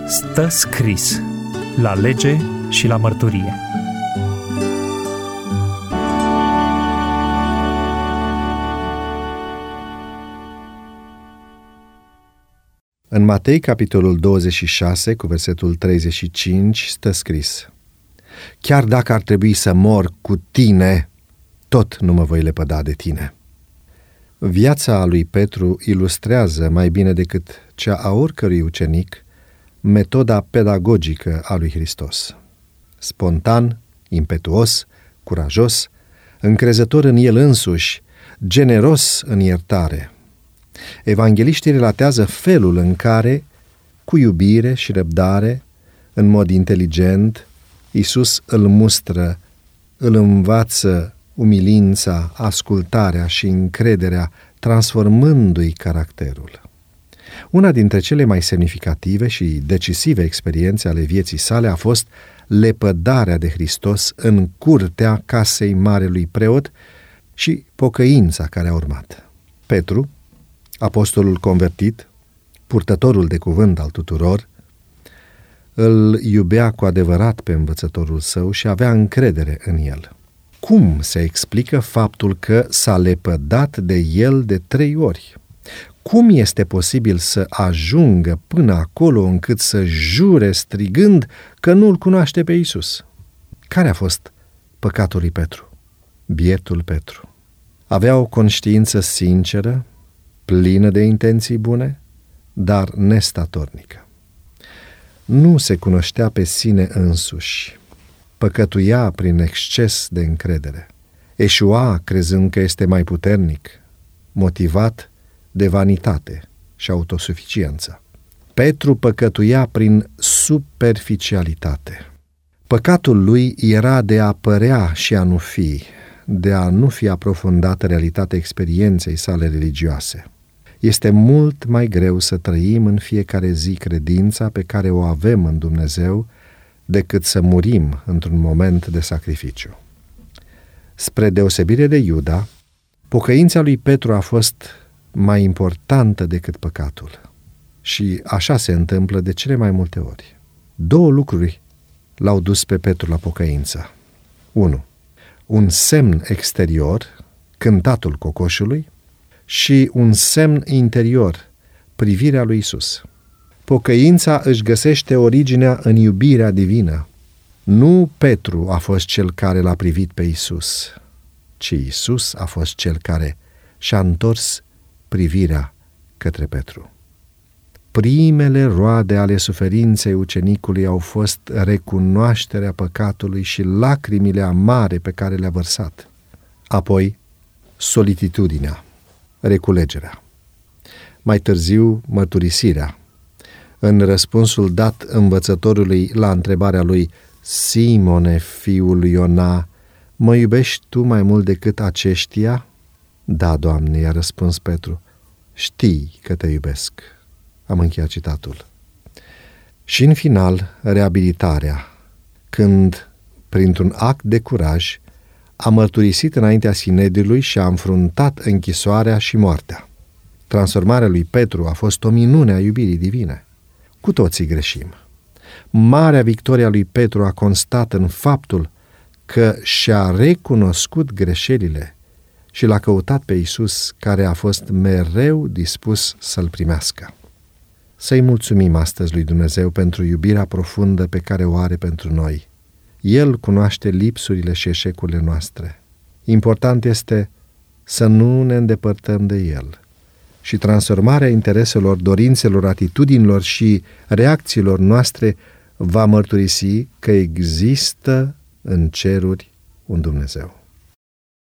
Stă scris la lege și la mărturie. În Matei, capitolul 26, cu versetul 35, stă scris: Chiar dacă ar trebui să mor cu tine, tot nu mă voi lepăda de tine. Viața lui Petru ilustrează mai bine decât cea a oricărui ucenic metoda pedagogică a lui Hristos. Spontan, impetuos, curajos, încrezător în el însuși, generos în iertare. Evangeliștii relatează felul în care, cu iubire și răbdare, în mod inteligent, Iisus îl mustră, îl învață umilința, ascultarea și încrederea, transformându-i caracterul. Una dintre cele mai semnificative și decisive experiențe ale vieții sale a fost lepădarea de Hristos în curtea casei marelui preot și pocăința care a urmat. Petru, apostolul convertit, purtătorul de cuvânt al tuturor, îl iubea cu adevărat pe învățătorul său și avea încredere în el. Cum se explică faptul că s-a lepădat de el de 3 ori? Cum este posibil să ajungă până acolo încât să jure strigând că nu-l cunoaște pe Iisus? Care a fost păcatul lui Petru? Bietul Petru. Avea o conștiință sinceră, plină de intenții bune, dar nestatornică. Nu se cunoștea pe sine însuși. Păcătuia prin exces de încredere. Eșua crezând că este mai puternic, motivat de vanitate și autosuficiență. Petru păcătuia prin superficialitate. Păcatul lui era de a părea și a nu fi, de a nu fi aprofundată realitatea experienței sale religioase. Este mult mai greu să trăim în fiecare zi credința pe care o avem în Dumnezeu decât să murim într-un moment de sacrificiu. Spre deosebire de Iuda, pocăința lui Petru a fost mai importantă decât păcatul. Și așa se întâmplă de cele mai multe ori. 2 lucruri l-au dus pe Petru la pocăință. 1. Un semn exterior, cântatul cocoșului, și un semn interior, privirea lui Iisus. Pocăința își găsește originea în iubirea divină. Nu Petru a fost cel care l-a privit pe Iisus, ci Iisus a fost cel care și-a întors privirea către Petru. Primele roade ale suferinței ucenicului au fost recunoașterea păcatului și lacrimile amare pe care le-a vărsat. Apoi, solitudinea, reculegerea. Mai târziu, mărturisirea. În răspunsul dat învățătorului la întrebarea lui: Simone, fiul lui Iona, mă iubești tu mai mult decât aceștia? Da, Doamne, i-a răspuns Petru, știi că te iubesc. Am încheiat citatul. Și în final, reabilitarea, când, printr-un act de curaj, a mărturisit înaintea Sinedriului și a înfruntat închisoarea și moartea. Transformarea lui Petru a fost o minune a iubirii divine. Cu toții greșim. Marea victorie a lui Petru a constat în faptul că și-a recunoscut greșelile și l-a căutat pe Iisus, care a fost mereu dispus să-l primească. Să-i mulțumim astăzi lui Dumnezeu pentru iubirea profundă pe care o are pentru noi. El cunoaște lipsurile și eșecurile noastre. Important este să nu ne îndepărtăm de El. Și transformarea intereselor, dorințelor, atitudinilor și reacțiilor noastre va mărturisi că există în ceruri un Dumnezeu.